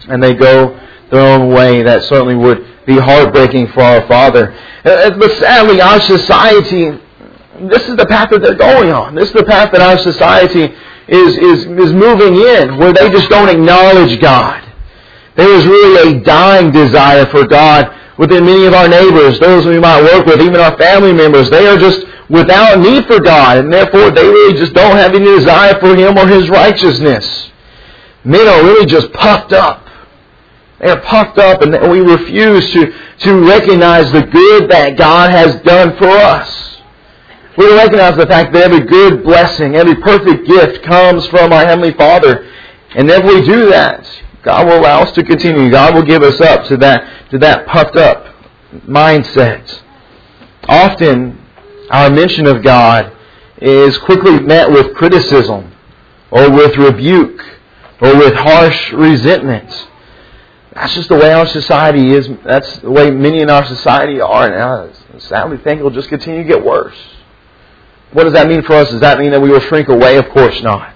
and they go their own way. That certainly would be heartbreaking for our Father. But sadly, our society, this is the path that they're going on. This is the path that our society is moving in, where they just don't acknowledge God. There is really a dying desire for God within many of our neighbors, those we might work with, even our family members. They are just without need for God, and therefore they really just don't have any desire for Him or His righteousness. Men are really just puffed up. They are puffed up, and we refuse to recognize the good that God has done for us. We recognize the fact that every good blessing, every perfect gift comes from our Heavenly Father. And if we do that, God will allow us to continue. God will give us up to that puffed up mindset. Often, our mention of God is quickly met with criticism, or with rebuke, or with harsh resentment. That's just the way our society is. That's the way many in our society are. And I sadly think it will just continue to get worse. What does that mean for us? Does that mean that we will shrink away? Of course not.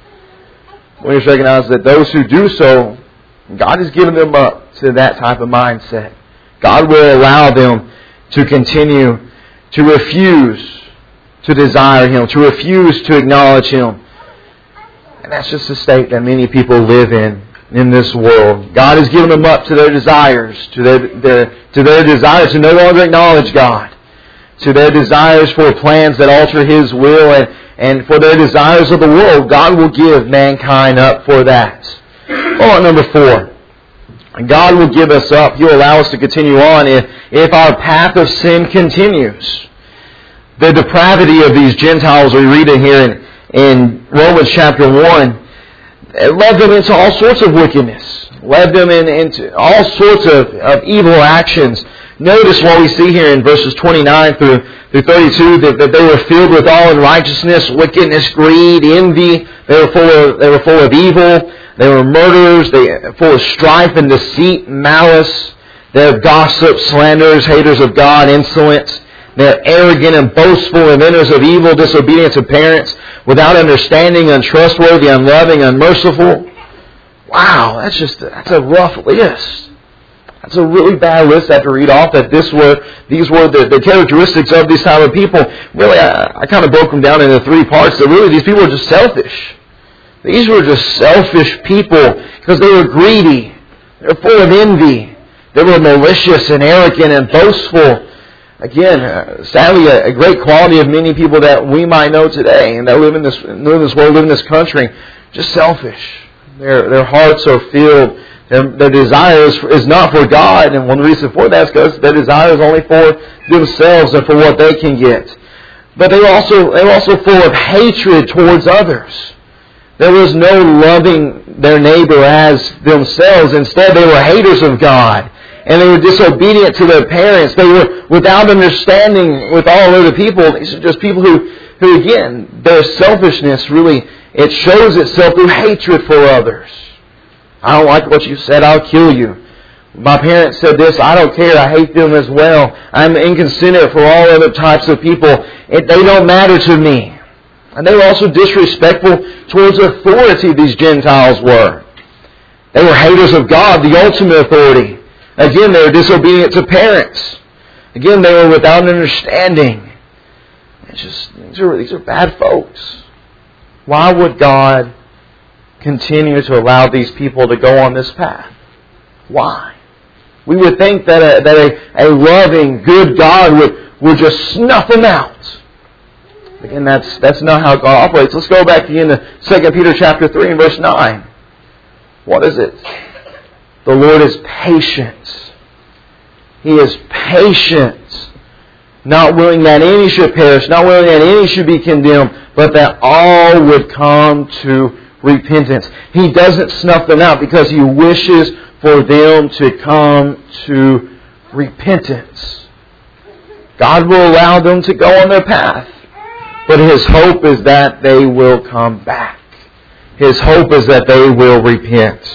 We just recognize that those who do so, God has given them up to that type of mindset. God will allow them to continue to refuse to desire Him, to refuse to acknowledge Him. And that's just the state that many people live in this world. God has given them up to their desires, to their desires to no longer acknowledge God, to their desires for plans that alter His will, and for their desires of the world. God will give mankind up for that. Point number 4. God will give us up. He'll allow us to continue on if our path of sin continues. The depravity of these Gentiles we read in here in Romans chapter 1, it led them into all sorts of wickedness, led them into all sorts of evil actions. Notice what we see here in verses 29 through 32, that they were filled with all unrighteousness, wickedness, greed, envy. They were full of evil. They were murderers. They were full of strife and deceit, malice. They're gossips, slanderers, haters of God, insolent. They're arrogant and boastful, inventors of evil, disobedient to parents, without understanding, untrustworthy, unloving, unmerciful. Wow, that's a rough list. That's a really bad list I have to read off. That these were the characteristics of these type of people. Really, I kind of broke them down into 3 parts. That really these people were just selfish. These were just selfish people because they were greedy. They were full of envy. They were malicious and arrogant and boastful. Again, sadly, a great quality of many people that we might know today and that live in this world, live in this country, just selfish. Their hearts are filled. Their desire is not for God, and one reason for that is because their desire is only for themselves and for what they can get. But they were also full of hatred towards others. There was no loving their neighbor as themselves. Instead, they were haters of God. And they were disobedient to their parents. They were without understanding with all other people. These are just people who again, their selfishness really, it shows itself through hatred for others. I don't like what you said, I'll kill you. My parents said this, I don't care, I hate them as well. I'm inconsiderate for all other types of people. They don't matter to me. And they were also disrespectful towards authority, these Gentiles were. They were haters of God, the ultimate authority. Again, they were disobedient to parents. Again, they were without understanding. These are bad folks. Why would God continue to allow these people to go on this path? Why? We would think that a loving, good God would just snuff them out. Again, that's not how God operates. Let's go back again to 2 Peter chapter 3 and verse 9. What is it? The Lord is patient. He is patient, not willing that any should perish, not willing that any should be condemned, but that all would come to repentance. He doesn't snuff them out because He wishes for them to come to repentance. God will allow them to go on their path, but His hope is that they will come back. His hope is that they will repent.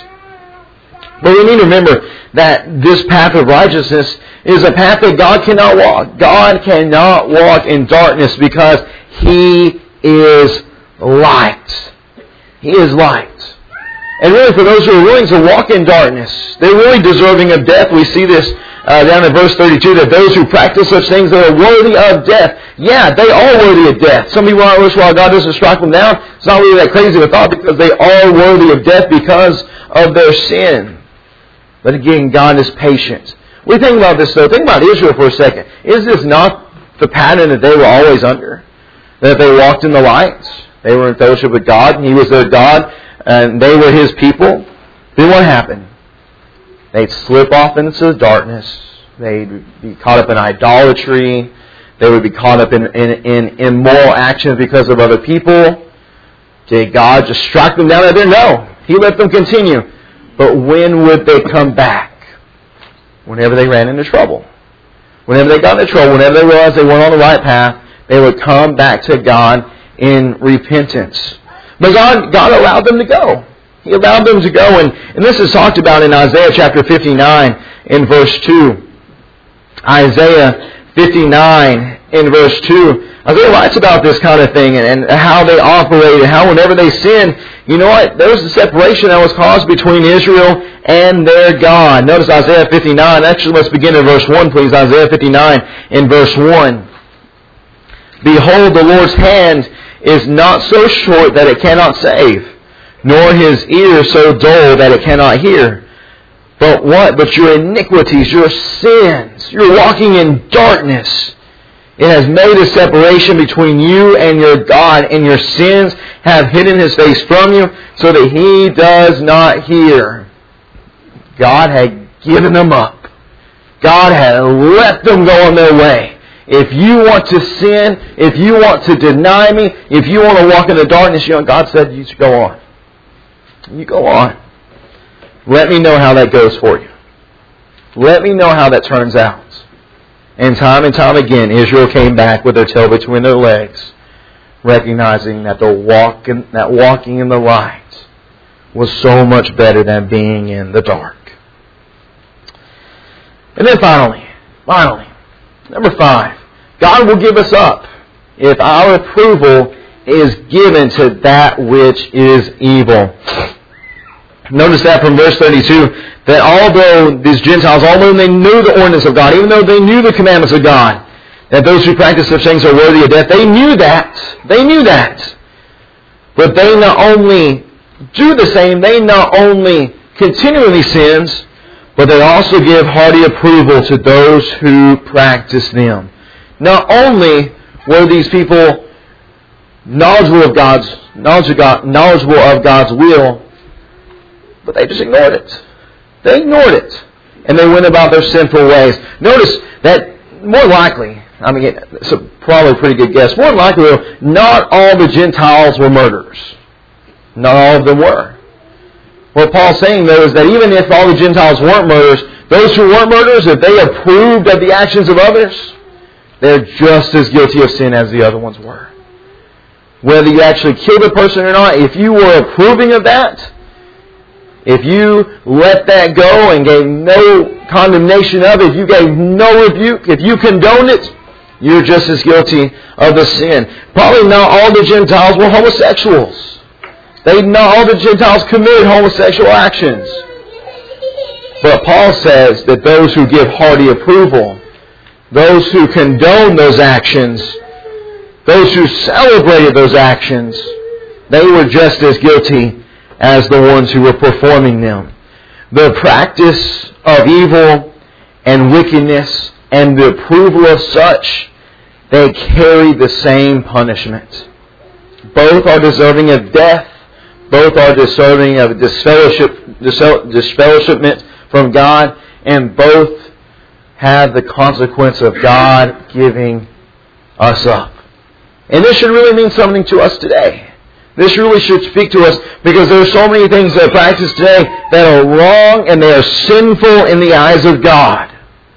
But we need to remember that this path of righteousness is a path that God cannot walk. God cannot walk in darkness because He is light. He is light. And really, for those who are willing to walk in darkness, they're really deserving of death. We see this down in verse 32, that those who practice such things that are worthy of death, yeah, they are worthy of death. Some people might wish, well, God doesn't strike them down. It's not really that crazy of a thought, because they are worthy of death because of their sin. But again, God is patient. We think about this, though. Think about Israel for a second. Is this not the pattern that they were always under? That they walked in the light. They were in fellowship with God. He was their God. And they were His people. Then what happened? They'd slip off into the darkness. They'd be caught up in idolatry. They would be caught up in immoral actions because of other people. Did God just strike them down there? No. He let them continue. But when would they come back? Whenever they ran into trouble. Whenever they got into trouble, whenever they realized they weren't on the right path, they would come back to God in repentance. But God allowed them to go. He allowed them to go. And this is talked about in Isaiah chapter 59 in verse 2. Isaiah 59 in verse 2. Isaiah writes about this kind of thing and how they operate and how whenever they sin, you know what? There was a separation that was caused between Israel and their God. Notice Isaiah 59. Actually, let's begin in verse 1, please. Isaiah 59 in verse 1. Behold, the Lord's hand is not so short that it cannot save, nor His ear so dull that it cannot hear. But what? But your iniquities, your sins, you're walking in darkness. It has made a separation between you and your God, and your sins have hidden His face from you so that He does not hear. God had given them up. God had let them go on their way. If you want to sin, if you want to deny me, if you want to walk in the darkness, you know, God said you should go on. You go on. Let me know how that goes for you. Let me know how that turns out. And time again, Israel came back with their tail between their legs, recognizing that walking in the light was so much better than being in the dark. And then finally, number 5, God will give us up if our approval is given to that which is evil. Notice that from verse 32, that although these Gentiles, although they knew the ordinance of God, even though they knew the commandments of God, that those who practice such things are worthy of death, they knew that. But they not only do the same, they not only continually sins, but they also give hearty approval to those who practice them. Not only were these people knowledgeable of God's will, but they just ignored it. They ignored it. And they went about their sinful ways. Notice that more likely, it's probably a pretty good guess, more likely, not all the Gentiles were murderers. Not all of them were. What Paul's saying, though, is that even if all the Gentiles weren't murderers, those who weren't murderers, if they approved of the actions of others, they're just as guilty of sin as the other ones were. Whether you actually killed a person or not, if you were approving of that, if you let that go and gave no condemnation of it, if you gave no rebuke, if you condoned it, you're just as guilty of the sin. Probably not all the Gentiles were homosexuals. Not all the Gentiles committed homosexual actions. But Paul says that those who give hearty approval, those who condone those actions, those who celebrated those actions, they were just as guilty as the ones who were performing them. The practice of evil and wickedness and the approval of such, they carry the same punishment. Both are deserving of death. Both are deserving of disfellowshipment from God. And both have the consequence of God giving us up. And this should really mean something to us today. This really should speak to us because there are so many things that are practiced today that are wrong and they are sinful in the eyes of God.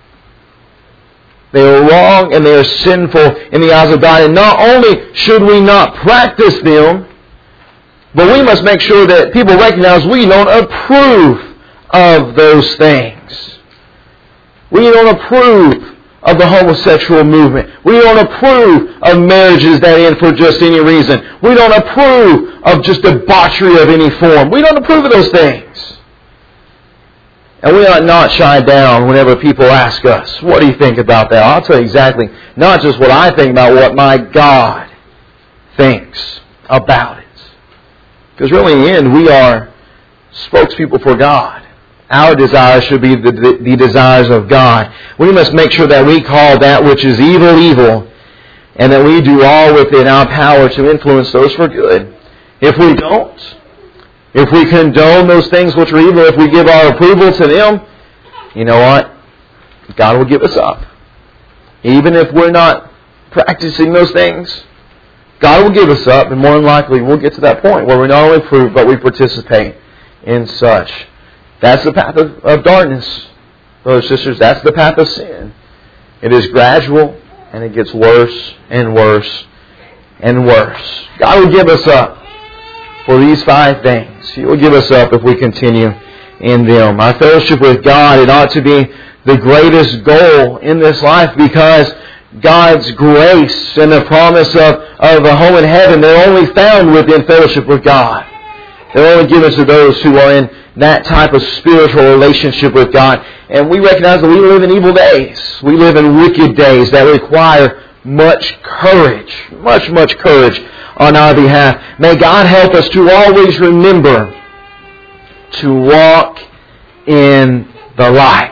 They are wrong and they are sinful in the eyes of God. And not only should we not practice them, but we must make sure that people recognize we don't approve of those things. We don't approve of the homosexual movement. We don't approve of marriages that end for just any reason. We don't approve of just debauchery of any form. We don't approve of those things. And we ought not shy down whenever people ask us, what do you think about that? I'll tell you exactly, not just what I think about, what my God thinks about it. Because really in the end, we are spokespeople for God. Our desires should be the desires of God. We must make sure that we call that which is evil, evil, and that we do all within our power to influence those for good. If we don't, if we condone those things which are evil, if we give our approval to them, you know what? God will give us up. Even if we're not practicing those things, God will give us up, and more than likely we'll get to that point where we not only approve, but we participate in such. That's the path of darkness, brothers and sisters. That's the path of sin. It is gradual, and it gets worse and worse and worse. God will give us up for these 5 things. He will give us up if we continue in them. Our fellowship with God, it ought to be the greatest goal in this life, because God's grace and the promise of a home in heaven, they're only found within fellowship with God. They're only given to those who are in that type of spiritual relationship with God. And we recognize that we live in evil days. We live in wicked days that require much courage, much courage on our behalf. May God help us to always remember to walk in the light.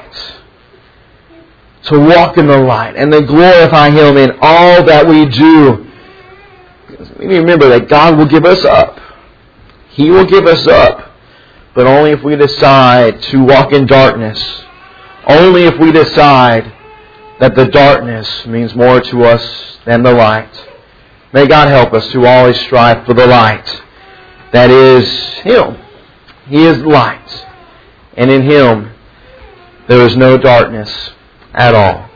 To walk in the light and to glorify Him in all that we do. We need to remember that God will give us up. He will give us up. But only if we decide to walk in darkness. Only if we decide that the darkness means more to us than the light. May God help us to always strive for the light. That is Him. He is light. And in Him there is no darkness at all.